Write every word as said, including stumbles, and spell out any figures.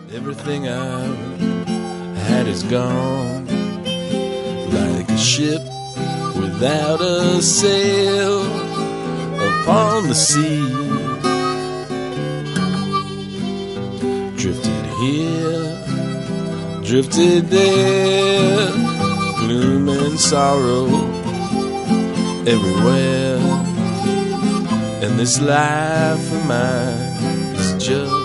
Everything I had is gone, like a ship without a sail upon the sea. Drifted here, drifted there, gloom and sorrow everywhere. And this life of mine is just